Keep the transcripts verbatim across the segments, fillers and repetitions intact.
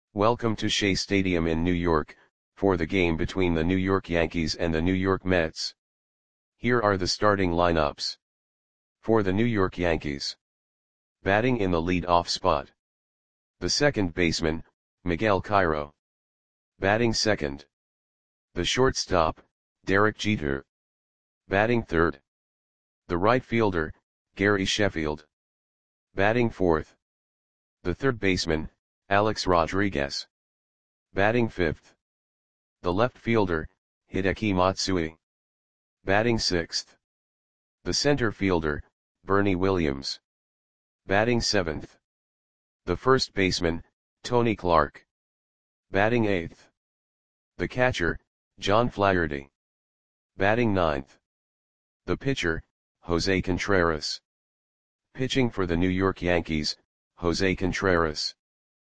Welcome to Shea Stadium in New York, for the game between the New York Yankees and the New York Mets. Here are the starting lineups. For the New York Yankees. Batting in the lead-off spot. The second baseman, Miguel Cairo. Batting second. The shortstop, Derek Jeter. Batting third. The right fielder, Gary Sheffield. Batting fourth. The third baseman, Alex Rodriguez. Batting fifth. The left fielder, Hideki Matsui. Batting sixth. The center fielder, Bernie Williams. Batting seventh. The first baseman, Tony Clark. Batting eighth. The catcher, John Flaherty. Batting ninth. The pitcher, Jose Contreras. Pitching for the New York Yankees, Jose Contreras.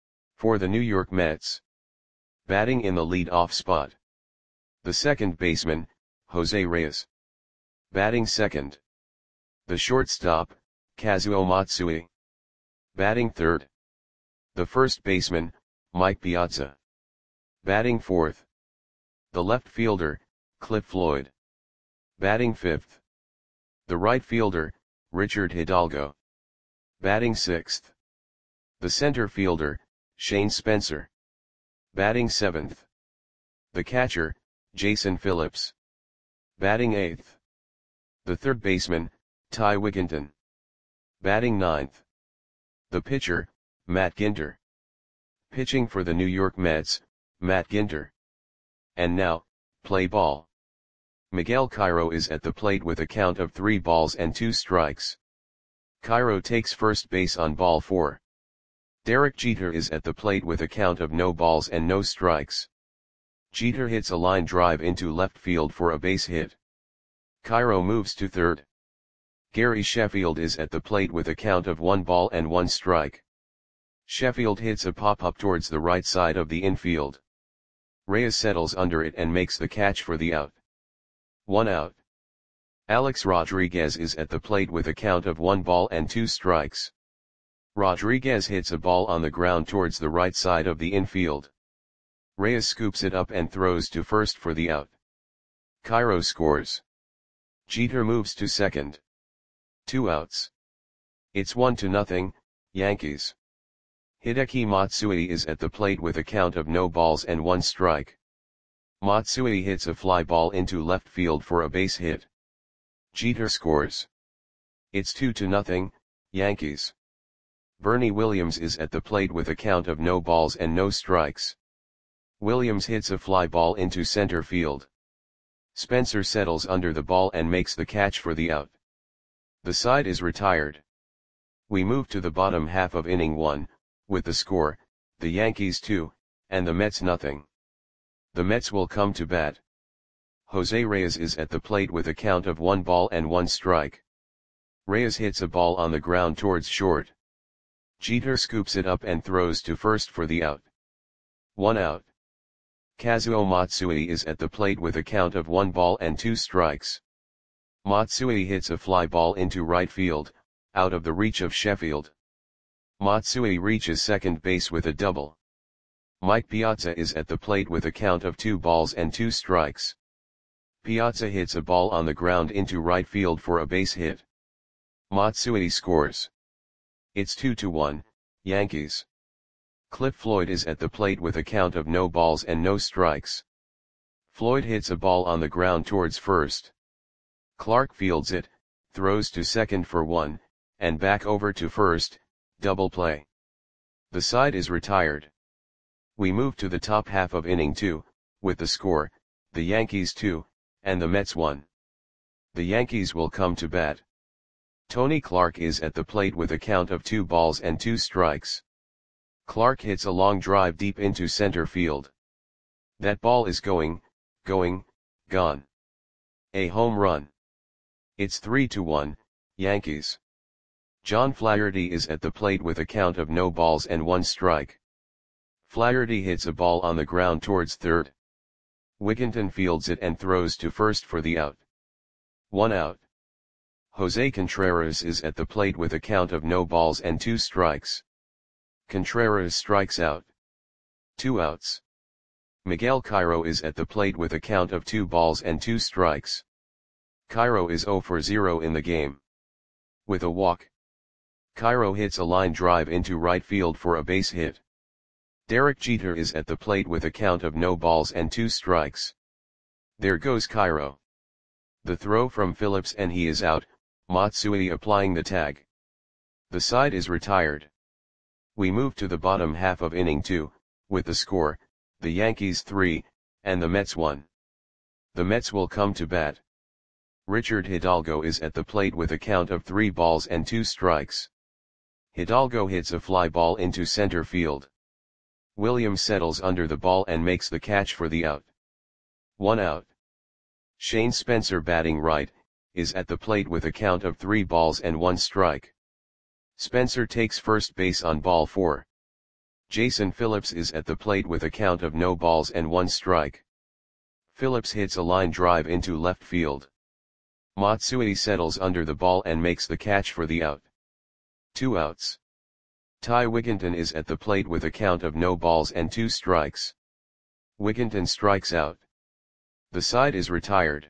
For the New York Mets. Batting in the lead-off spot. The second baseman, Jose Reyes. Batting second. The shortstop, Kazuo Matsui. Batting third. The first baseman, Mike Piazza. Batting fourth. The left fielder, Cliff Floyd. Batting fifth. The right fielder, Richard Hidalgo. Batting sixth. The center fielder, Shane Spencer. Batting seventh. The catcher, Jason Phillips. Batting eighth. The third baseman, Ty Wigginton. Batting ninth. The pitcher, Matt Ginter. Pitching for the New York Mets, Matt Ginter. And now, play ball. Miguel Cairo is at the plate with a count of three balls and two strikes. Cairo takes first base on ball four. Derek Jeter is at the plate with a count of no balls and no strikes. Jeter hits a line drive into left field for a base hit. Cairo moves to third. Gary Sheffield is at the plate with a count of one ball and one strike. Sheffield hits a pop-up towards the right side of the infield. Reyes settles under it and makes the catch for the out. One out. Alex Rodriguez is at the plate with a count of one ball and two strikes. Rodriguez hits a ball on the ground towards the right side of the infield. Reyes scoops it up and throws to first for the out. Cairo scores. Jeter moves to second. Two outs. It's one to nothing, Yankees. Hideki Matsui is at the plate with a count of no balls and one strike. Matsui hits a fly ball into left field for a base hit. Jeter scores. It's two to nothing, Yankees. Bernie Williams is at the plate with a count of no balls and no strikes. Williams hits a fly ball into center field. Spencer settles under the ball and makes the catch for the out. The side is retired. We move to the bottom half of inning one, with the score, the Yankees two, and the Mets nothing. The Mets will come to bat. Jose Reyes is at the plate with a count of one ball and one strike. Reyes hits a ball on the ground towards short. Jeter scoops it up and throws to first for the out. One out. Kazuo Matsui is at the plate with a count of one ball and two strikes. Matsui hits a fly ball into right field, out of the reach of Sheffield. Matsui reaches second base with a double. Mike Piazza is at the plate with a count of two balls and two strikes. Piazza hits a ball on the ground into right field for a base hit. Matsui scores. It's two to one, Yankees. Cliff Floyd is at the plate with a count of no balls and no strikes. Floyd hits a ball on the ground towards first. Clark fields it, throws to second for one, and back over to first, double play. The side is retired. We move to the top half of inning two, with the score, the Yankees two, and the Mets one. The Yankees will come to bat. Tony Clark is at the plate with a count of two balls and two strikes. Clark hits a long drive deep into center field. That ball is going, going, gone. A home run. It's three to one, Yankees. John Flaherty is at the plate with a count of no balls and one strike. Flaherty hits a ball on the ground towards third. Wigginton fields it and throws to first for the out. One out. Jose Contreras is at the plate with a count of no balls and two strikes. Contreras strikes out. Two outs. Miguel Cairo is at the plate with a count of two balls and two strikes. Cairo is zero for zero in the game. With a walk, Cairo hits a line drive into right field for a base hit. Derek Jeter is at the plate with a count of no balls and two strikes. There goes Cairo. The throw from Phillips and he is out, Matsui applying the tag. The side is retired. We move to the bottom half of inning two, with the score, the Yankees three, and the Mets one. The Mets will come to bat. Richard Hidalgo is at the plate with a count of three balls and two strikes. Hidalgo hits a fly ball into center field. Williams settles under the ball and makes the catch for the out. One out. Shane Spencer, batting right, is at the plate with a count of three balls and one strike. Spencer takes first base on ball four. Jason Phillips is at the plate with a count of no balls and one strike. Phillips hits a line drive into left field. Matsui settles under the ball and makes the catch for the out. Two outs. Ty Wigginton is at the plate with a count of no balls and two strikes. Wigginton strikes out. The side is retired.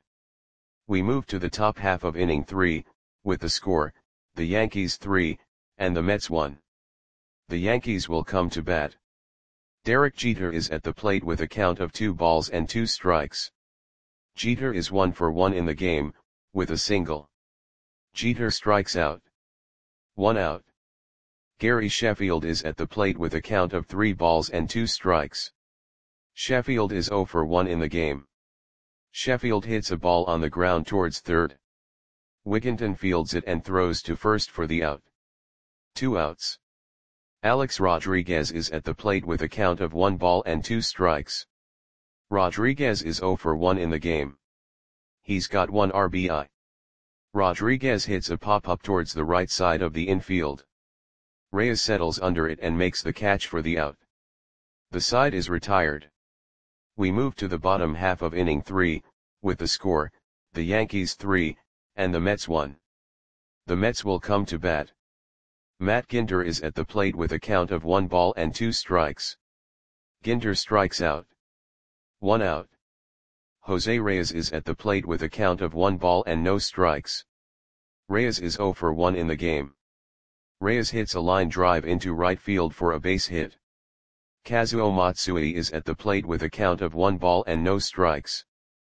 We move to the top half of inning three, with the score, the Yankees three, and the Mets one. The Yankees will come to bat. Derek Jeter is at the plate with a count of two balls and two strikes. Jeter is one for one in the game, with a single. Jeter strikes out. One out. Gary Sheffield is at the plate with a count of three balls and two strikes. Sheffield is zero for one in the game. Sheffield hits a ball on the ground towards third. Wigginton fields it and throws to first for the out. Two outs. Alex Rodriguez is at the plate with a count of one ball and two strikes. Rodriguez is zero for one in the game. He's got one R B I. Rodriguez hits a pop-up towards the right side of the infield. Reyes settles under it and makes the catch for the out. The side is retired. We move to the bottom half of inning three, with the score, the Yankees three, and the Mets one. The Mets will come to bat. Matt Ginter is at the plate with a count of one ball and two strikes. Ginter strikes out. One out. Jose Reyes is at the plate with a count of one ball and no strikes. Reyes is zero for one in the game. Reyes hits a line drive into right field for a base hit. Kazuo Matsui is at the plate with a count of one ball and no strikes.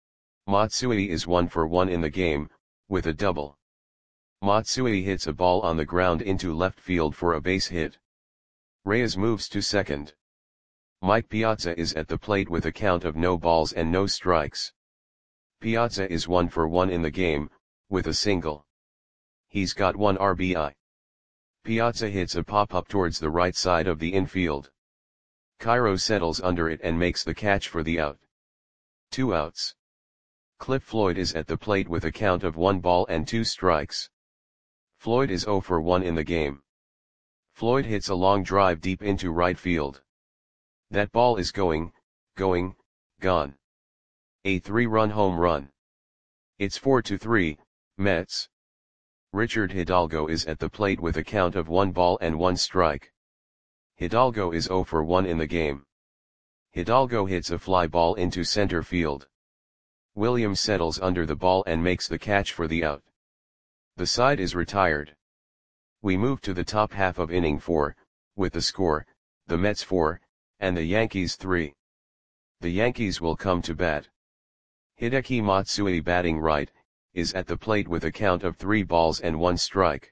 Matsui is one for one in the game, with a double. Matsui hits a ball on the ground into left field for a base hit. Reyes moves to second. Mike Piazza is at the plate with a count of no balls and no strikes. Piazza is one for one in the game, with a single. He's got one R B I. Piazza hits a pop-up towards the right side of the infield. Cairo settles under it and makes the catch for the out. Two outs. Cliff Floyd is at the plate with a count of one ball and two strikes. Floyd is zero for one in the game. Floyd hits a long drive deep into right field. That ball is going, going, gone. A three-run home run. It's four to three, Mets. Richard Hidalgo is at the plate with a count of one ball and one strike. Hidalgo is zero for one in the game. Hidalgo hits a fly ball into center field. Williams settles under the ball and makes the catch for the out. The side is retired. We move to the top half of inning four, with the score, the Mets four, and the Yankees three. The Yankees will come to bat. Hideki Matsui, batting right, is at the plate with a count of three balls and one strike.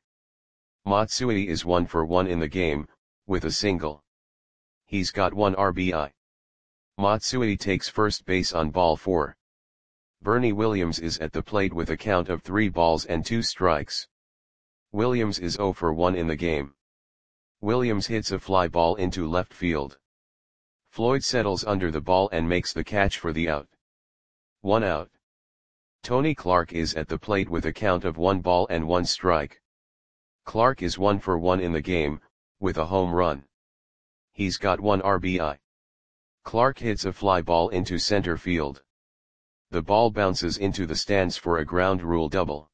Matsui is one for one in the game, with a single. He's got one R B I. Matsui takes first base on ball four. Bernie Williams is at the plate with a count of three balls and two strikes. Williams is zero for one in the game. Williams hits a fly ball into left field. Floyd settles under the ball and makes the catch for the out. One out. Tony Clark is at the plate with a count of one ball and one strike. Clark is one for one in the game, with a home run. He's got one R B I. Clark hits a fly ball into center field. The ball bounces into the stands for a ground rule double.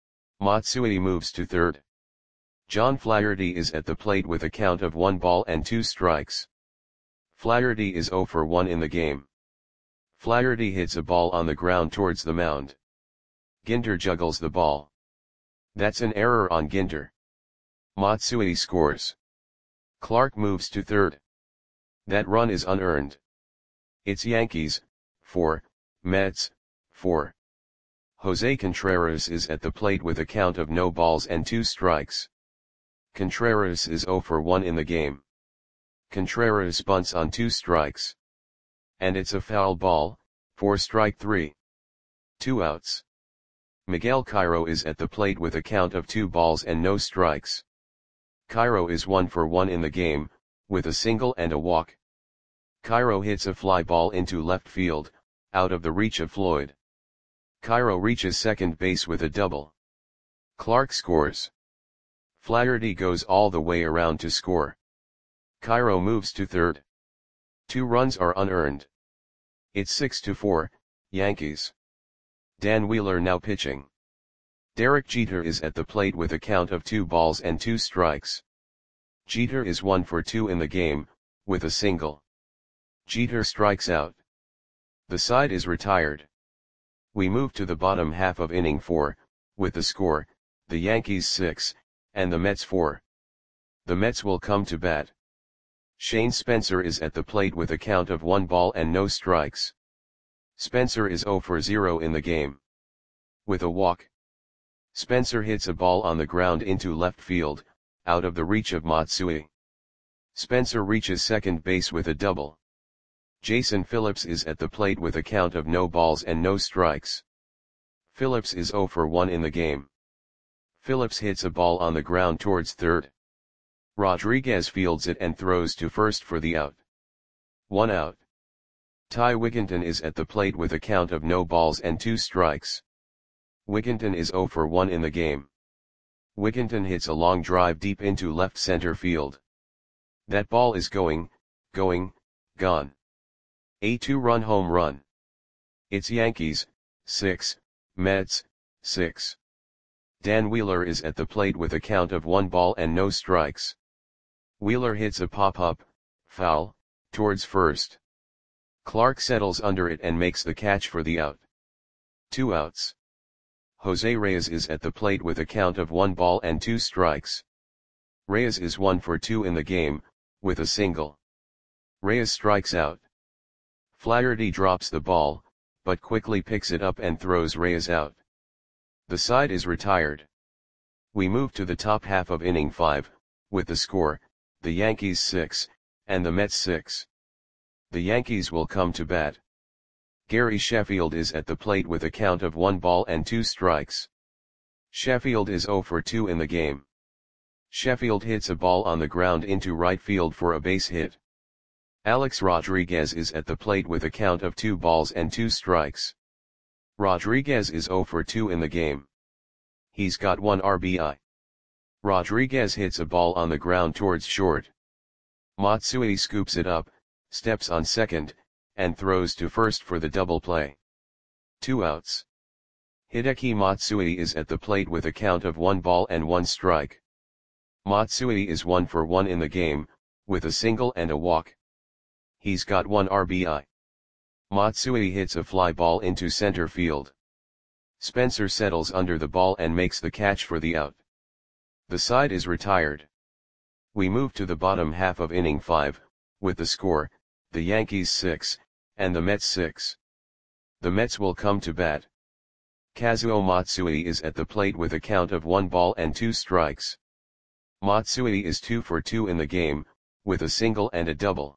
Matsui moves to third. John Flaherty is at the plate with a count of one ball and two strikes. Flaherty is zero for one in the game. Flaherty hits a ball on the ground towards the mound. Ginter juggles the ball. That's an error on Ginter. Matsui scores. Clark moves to third. That run is unearned. It's Yankees, four, Mets, four. Jose Contreras is at the plate with a count of no balls and two strikes. Contreras is zero for one in the game. Contreras bunts on two strikes. And it's a foul ball, for strike three. Two outs. Miguel Cairo is at the plate with a count of two balls and no strikes. Cairo is one for one in the game, with a single and a walk. Cairo hits a fly ball into left field, out of the reach of Floyd. Cairo reaches second base with a double. Clark scores. Flaherty goes all the way around to score. Cairo moves to third. Two runs are unearned. It's six to four, Yankees. Dan Wheeler now pitching. Derek Jeter is at the plate with a count of two balls and two strikes. Jeter is one for two in the game, with a single. Jeter strikes out. The side is retired. We move to the bottom half of inning four, with the score, the Yankees six, and the Mets four. The Mets will come to bat. Shane Spencer is at the plate with a count of one ball and no strikes. Spencer is zero for zero in the game. With a walk. Spencer hits a ball on the ground into left field, out of the reach of Matsui. Spencer reaches second base with a double. Jason Phillips is at the plate with a count of no balls and no strikes. Phillips is zero for one in the game. Phillips hits a ball on the ground towards third. Rodriguez fields it and throws to first for the out. One out. Ty Wigginton is at the plate with a count of no balls and two strikes. Wigginton is zero for one in the game. Wigginton hits a long drive deep into left center field. That ball is going, going, gone. A two-run home run. It's Yankees, six, Mets, six. Dan Wheeler is at the plate with a count of one ball and no strikes. Wheeler hits a pop-up, foul, towards first. Clark settles under it and makes the catch for the out. Two outs. Jose Reyes is at the plate with a count of one ball and two strikes. Reyes is one for two in the game, with a single. Reyes strikes out. Flaherty drops the ball, but quickly picks it up and throws Reyes out. The side is retired. We move to the top half of inning five, with the score, the Yankees six, and the Mets six. The Yankees will come to bat. Gary Sheffield is at the plate with a count of one ball and two strikes. Sheffield is zero for two in the game. Sheffield hits a ball on the ground into right field for a base hit. Alex Rodriguez is at the plate with a count of two balls and two strikes. Rodriguez is zero for two in the game. He's got one R B I. Rodriguez hits a ball on the ground towards short. Matsui scoops it up, steps on second, and throws to first for the double play. Two outs. Hideki Matsui is at the plate with a count of one ball and one strike. Matsui is one for one in the game, with a single and a walk. He's got one R B I. Matsui hits a fly ball into center field. Spencer settles under the ball and makes the catch for the out. The side is retired. We move to the bottom half of inning five, with the score, the Yankees six, and the Mets six. The Mets will come to bat. Kazuo Matsui is at the plate with a count of one ball and two strikes. Matsui is two for two in the game, with a single and a double.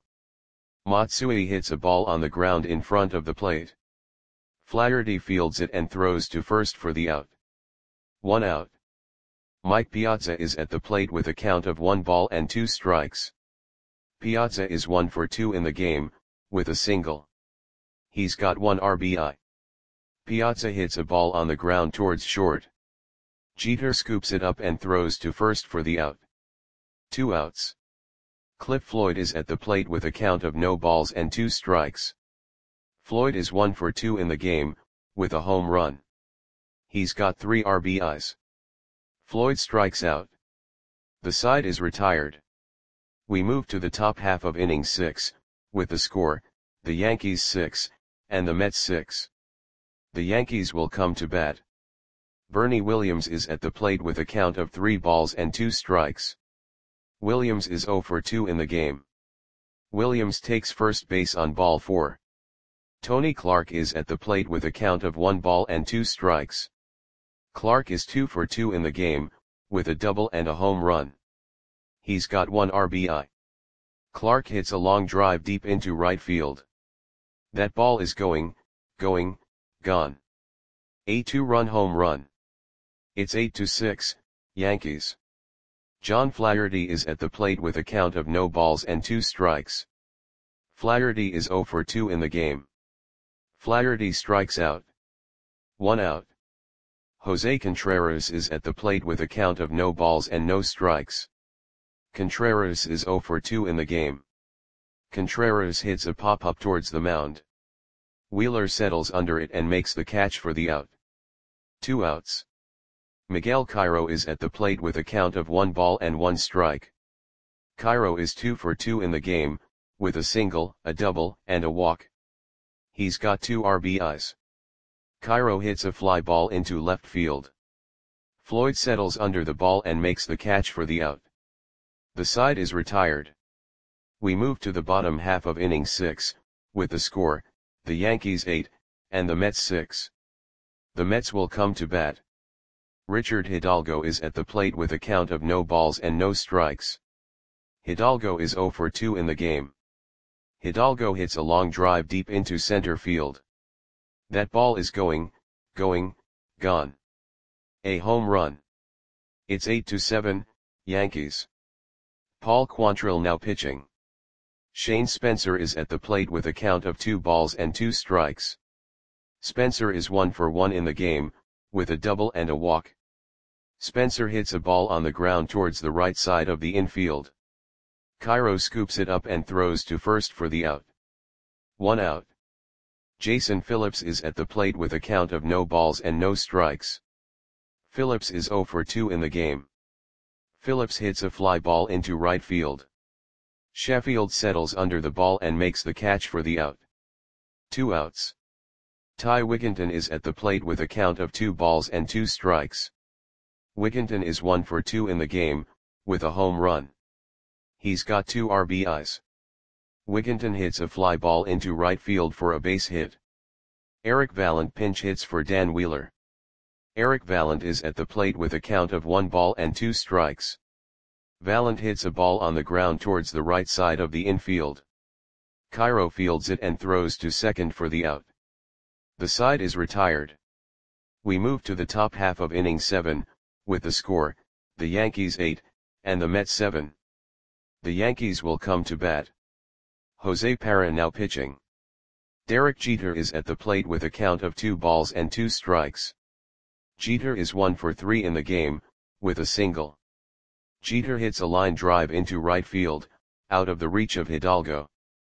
Matsui hits a ball on the ground in front of the plate. Flaherty fields it and throws to first for the out. One out. Mike Piazza is at the plate with a count of one ball and two strikes. Piazza is one for two in the game, with a single. He's got one R B I. Piazza hits a ball on the ground towards short. Jeter scoops it up and throws to first for the out. Two outs. Cliff Floyd is at the plate with a count of no balls and two strikes. Floyd is one for two in the game, with a home run. He's got three R B Is. Floyd strikes out. The side is retired. We move to the top half of inning six, with the score, the Yankees six, and the Mets six. The Yankees will come to bat. Bernie Williams is at the plate with a count of three balls and two strikes. Williams is zero for two in the game. Williams takes first base on ball four. Tony Clark is at the plate with a count of one ball and two strikes. Clark is two for two in the game, with a double and a home run. He's got one R B I. Clark hits a long drive deep into right field. That ball is going, going, gone. A two-run home run. It's eight to six, Yankees. John Flaherty is at the plate with a count of no balls and two strikes. Flaherty is zero for two in the game. Flaherty strikes out. One out. Jose Contreras is at the plate with a count of no balls and no strikes. Contreras is zero for two in the game. Contreras hits a pop-up towards the mound. Wheeler settles under it and makes the catch for the out. Two outs. Miguel Cairo is at the plate with a count of one ball and one strike. Cairo is two for two in the game, with a single, a double, and a walk. He's got two R B Is. Cairo hits a fly ball into left field. Floyd settles under the ball and makes the catch for the out. The side is retired. We move to the bottom half of inning six, with the score, the Yankees eight, and the Mets six. The Mets will come to bat. Richard Hidalgo is at the plate with a count of no balls and no strikes. Hidalgo is zero for two in the game. Hidalgo hits a long drive deep into center field. That ball is going, going, gone. A home run. It's eight to seven, Yankees. Paul Quantrill now pitching. Shane Spencer is at the plate with a count of two balls and two strikes. Spencer is one for one in the game, with a double and a walk. Spencer hits a ball on the ground towards the right side of the infield. Cairo scoops it up and throws to first for the out. One out. Jason Phillips is at the plate with a count of no balls and no strikes. Phillips is zero for two in the game. Phillips hits a fly ball into right field. Sheffield settles under the ball and makes the catch for the out. Two outs. Ty Wigginton is at the plate with a count of two balls and two strikes. Wigginton is one for two in the game, with a home run. He's got two R B Is. Wigginton hits a fly ball into right field for a base hit. Eric Vallant pinch hits for Dan Wheeler. Eric Vallant is at the plate with a count of one ball and two strikes. Vallant hits a ball on the ground towards the right side of the infield. Cairo fields it and throws to second for the out. The side is retired. We move to the top half of inning seven, with the score, the Yankees eight, and the Mets seven. The Yankees will come to bat. Jose Parra now pitching. Derek Jeter is at the plate with a count of two balls and two strikes. Jeter is one for three in the game, with a single. Jeter hits a line drive into right field, out of the reach of Hidalgo.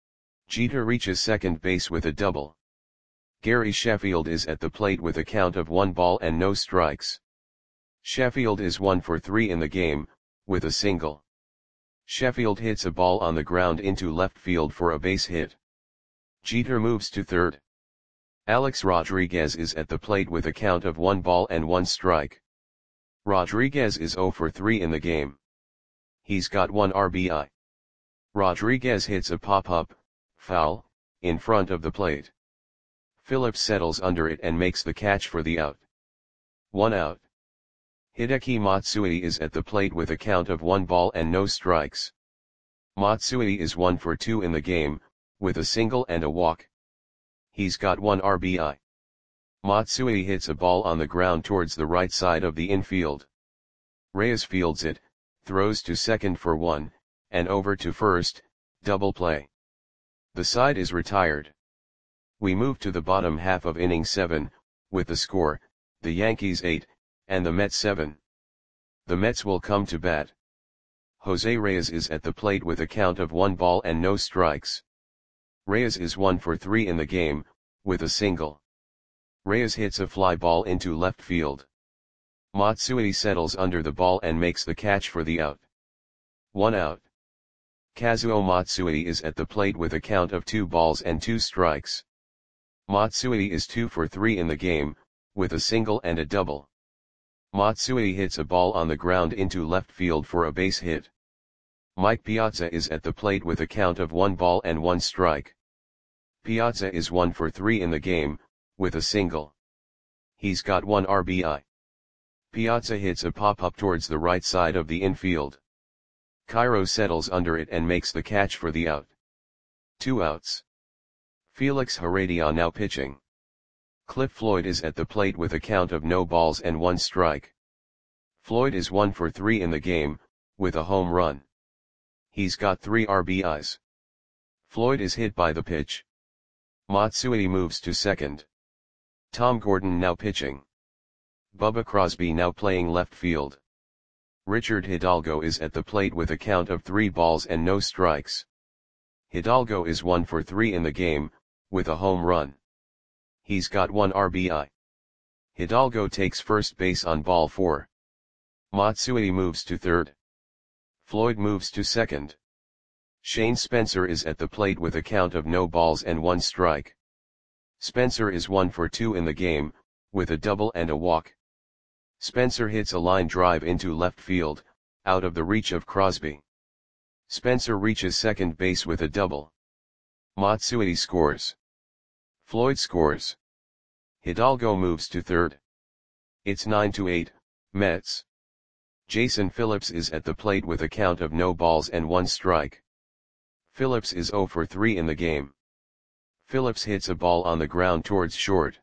Jeter reaches second base with a double. Gary Sheffield is at the plate with a count of one ball and no strikes. Sheffield is one for three in the game, with a single. Sheffield hits a ball on the ground into left field for a base hit. Jeter moves to third. Alex Rodriguez is at the plate with a count of one ball and one strike. Rodriguez is zero for three in the game. He's got one R B I. Rodriguez hits a pop-up, foul, in front of the plate. Phillips settles under it and makes the catch for the out. One out. Hideki Matsui is at the plate with a count of one ball and no strikes. Matsui is one for two in the game, with a single and a walk. He's got one R B I. Matsui hits a ball on the ground towards the right side of the infield. Reyes fields it, throws to second for one, and over to first, double play. The side is retired. We move to the bottom half of inning seven, with the score, the Yankees eight, and the Mets seven. The Mets will come to bat. Jose Reyes is at the plate with a count of one ball and no strikes. Reyes is one for three in the game, with a single. Reyes hits a fly ball into left field. Matsui settles under the ball and makes the catch for the out. One out. Kazuo Matsui is at the plate with a count of two balls and two strikes. Matsui is two for three in the game, with a single and a double. Matsui hits a ball on the ground into left field for a base hit. Mike Piazza is at the plate with a count of one ball and one strike. Piazza is one for three in the game, with a single. He's got one R B I. Piazza hits a pop-up towards the right side of the infield. Cairo settles under it and makes the catch for the out. Two outs. Felix Heredia now pitching. Cliff Floyd is at the plate with a count of no balls and one strike. Floyd is one for three in the game, with a home run. He's got three R B Is. Floyd is hit by the pitch. Matsui moves to second. Tom Gordon now pitching. Bubba Crosby now playing left field. Richard Hidalgo is at the plate with a count of three balls and no strikes. Hidalgo is one for three in the game, with a home run. He's got one R B I. Hidalgo takes first base on ball four. Matsui moves to third. Floyd moves to second. Shane Spencer is at the plate with a count of no balls and one strike. Spencer is one for two in the game, with a double and a walk. Spencer hits a line drive into left field, out of the reach of Crosby. Spencer reaches second base with a double. Matsui scores. Floyd scores. Hidalgo moves to third. It's nine to eight, Mets. Jason Phillips is at the plate with a count of no balls and one strike. Phillips is zero for three in the game. Phillips hits a ball on the ground towards short.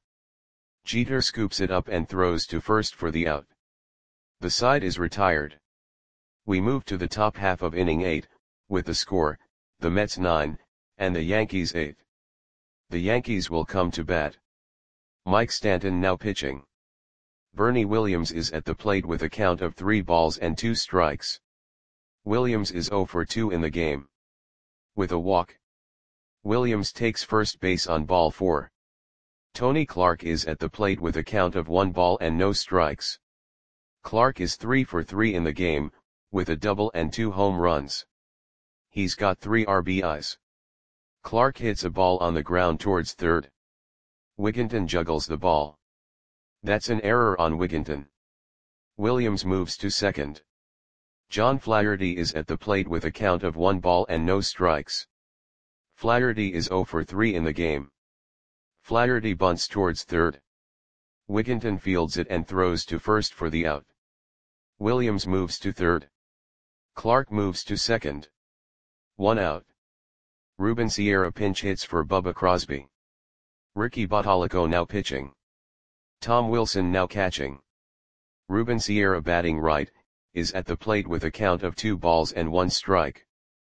Jeter scoops it up and throws to first for the out. The side is retired. We move to the top half of inning eight, with the score, the Mets nine, and the Yankees eight. The Yankees will come to bat. Mike Stanton now pitching. Bernie Williams is at the plate with a count of three balls and two strikes. Williams is zero for two in the game. With a walk. Williams takes first base on ball four. Tony Clark is at the plate with a count of one ball and no strikes. Clark is three for three in the game, with a double and two home runs. He's got three R B Is. Clark hits a ball on the ground towards third. Wigginton juggles the ball. That's an error on Wigginton. Williams moves to second. John Flaherty is at the plate with a count of one ball and no strikes. Flaherty is zero for three in the game. Flaherty bunts towards third. Wigginton fields it and throws to first for the out. Williams moves to third. Clark moves to second. One out. Ruben Sierra pinch hits for Bubba Crosby. Ricky Bottalico now pitching. Tom Wilson now catching. Ruben Sierra batting right, is at the plate with a count of two balls and one strike.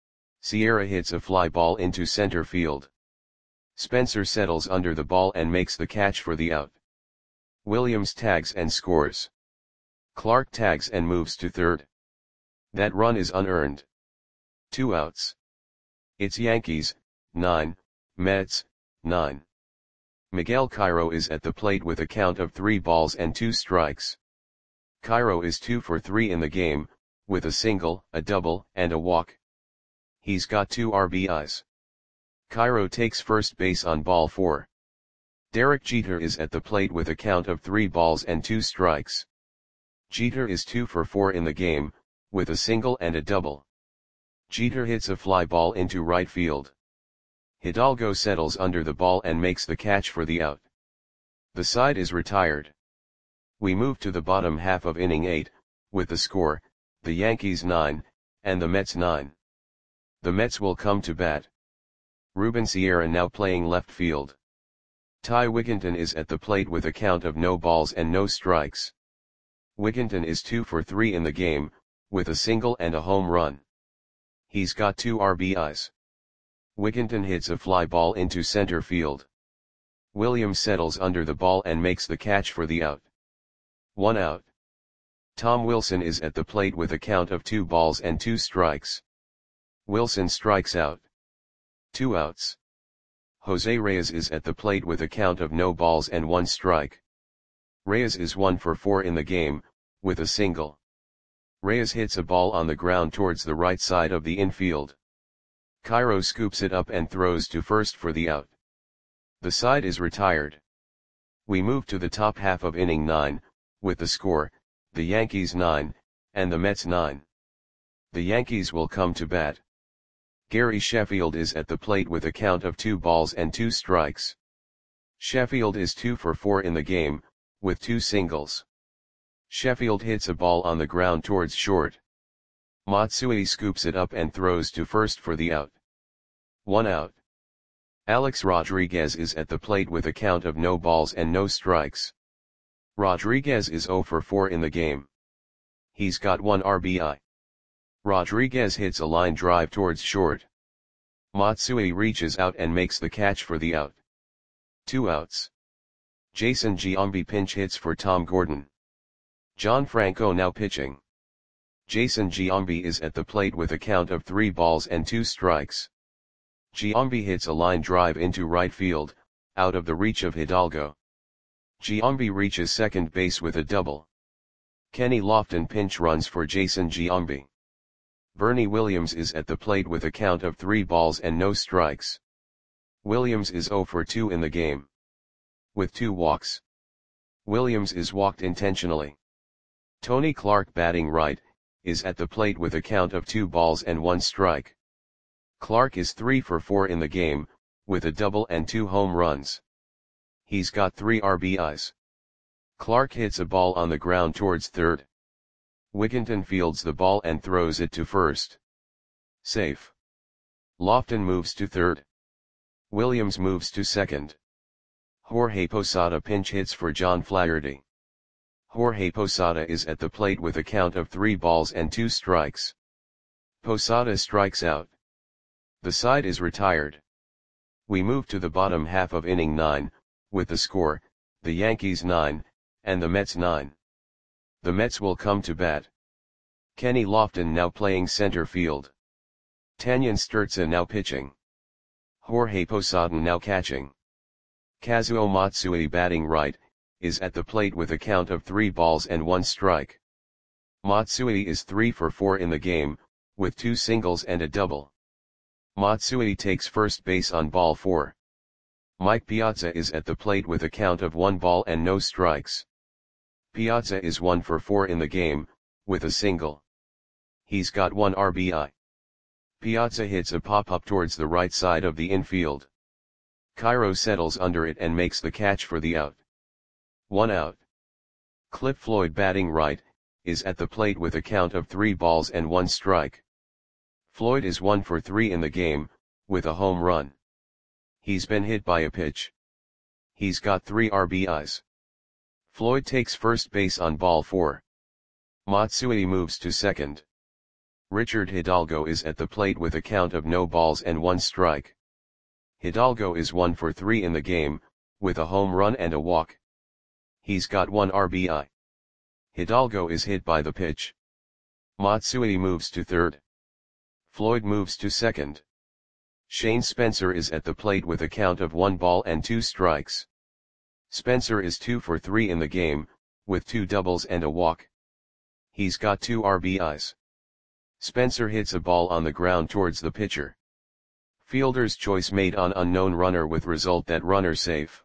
Sierra hits a fly ball into center field. Spencer settles under the ball and makes the catch for the out. Williams tags and scores. Clark tags and moves to third. That run is unearned. Two outs. It's Yankees, nine, Mets, nine. Miguel Cairo is at the plate with a count of three balls and two strikes. Cairo is two for three in the game, with a single, a double, and a walk. He's got two R B Is. Cairo takes first base on ball four. Derek Jeter is at the plate with a count of three balls and two strikes. Jeter is two for four in the game, with a single and a double. Jeter hits a fly ball into right field. Hidalgo settles under the ball and makes the catch for the out. The side is retired. We move to the bottom half of inning eight, with the score, the Yankees nine, and the Mets nine. The Mets will come to bat. Ruben Sierra now playing left field. Ty Wigginton is at the plate with a count of no balls and no strikes. Wigginton is two for three in the game, with a single and a home run. He's got two R B Is. Wigginton hits a fly ball into center field. Williams settles under the ball and makes the catch for the out. One out. Tom Wilson is at the plate with a count of two balls and two strikes. Wilson strikes out. Two outs. Jose Reyes is at the plate with a count of no balls and one strike. Reyes is one for four in the game, with a single. Reyes hits a ball on the ground towards the right side of the infield. Cairo scoops it up and throws to first for the out. The side is retired. We move to the top half of inning nine, with the score, the Yankees nine, and the Mets nine. The Yankees will come to bat. Gary Sheffield is at the plate with a count of two balls and two strikes. Sheffield is two for four in the game, with two singles. Sheffield hits a ball on the ground towards short. Matsui scoops it up and throws to first for the out. One out. Alex Rodriguez is at the plate with a count of no balls and no strikes. Rodriguez is zero for four in the game. He's got one R B I. Rodriguez hits a line drive towards short. Matsui reaches out and makes the catch for the out. Two outs. Jason Giambi pinch hits for Tom Gordon. John Franco now pitching. Jason Giambi is at the plate with a count of three balls and two strikes. Giambi hits a line drive into right field, out of the reach of Hidalgo. Giambi reaches second base with a double. Kenny Lofton pinch runs for Jason Giambi. Bernie Williams is at the plate with a count of three balls and no strikes. Williams is zero for two in the game. With two walks. Williams is walked intentionally. Tony Clark batting right, is at the plate with a count of two balls and one strike. Clark is three for four in the game, with a double and two home runs. He's got three R B Is. Clark hits a ball on the ground towards third. Wigginton fields the ball and throws it to first. Safe. Lofton moves to third. Williams moves to second. Jorge Posada pinch hits for John Flaherty. Jorge Posada is at the plate with a count of three balls and two strikes. Posada strikes out. The side is retired. We move to the bottom half of inning nine, with the score, the Yankees nine, and the Mets nine. The Mets will come to bat. Kenny Lofton now playing center field. Tanyan Sturza now pitching. Jorge Posada now catching. Kazuo Matsui batting right, is at the plate with a count of three balls and one strike. Matsui is three for four in the game, with two singles and a double. Matsui takes first base on ball four. Mike Piazza is at the plate with a count of one ball and no strikes. Piazza is one for four in the game, with a single. He's got one R B I. Piazza hits a pop-up towards the right side of the infield. Cairo settles under it and makes the catch for the out. One out. Cliff Floyd batting right, is at the plate with a count of three balls and one strike. Floyd is one for three in the game, with a home run. He's been hit by a pitch. He's got three R B Is. Floyd takes first base on ball four. Matsui moves to second. Richard Hidalgo is at the plate with a count of no balls and one strike. Hidalgo is one for three in the game, with a home run and a walk. He's got one R B I. Hidalgo is hit by the pitch. Matsui moves to third. Floyd moves to second. Shane Spencer is at the plate with a count of one ball and two strikes. Spencer is two for three in the game, with two doubles and a walk. He's got two R B Is. Spencer hits a ball on the ground towards the pitcher. Fielder's choice made on unknown runner with result that runner safe.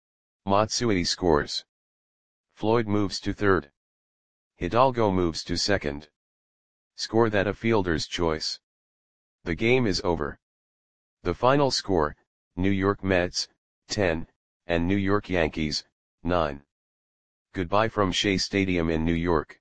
Matsui scores. Floyd moves to third. Hidalgo moves to second. Score that a fielder's choice. The game is over. The final score, New York Mets, ten, and New York Yankees, nine. Goodbye from Shea Stadium in New York.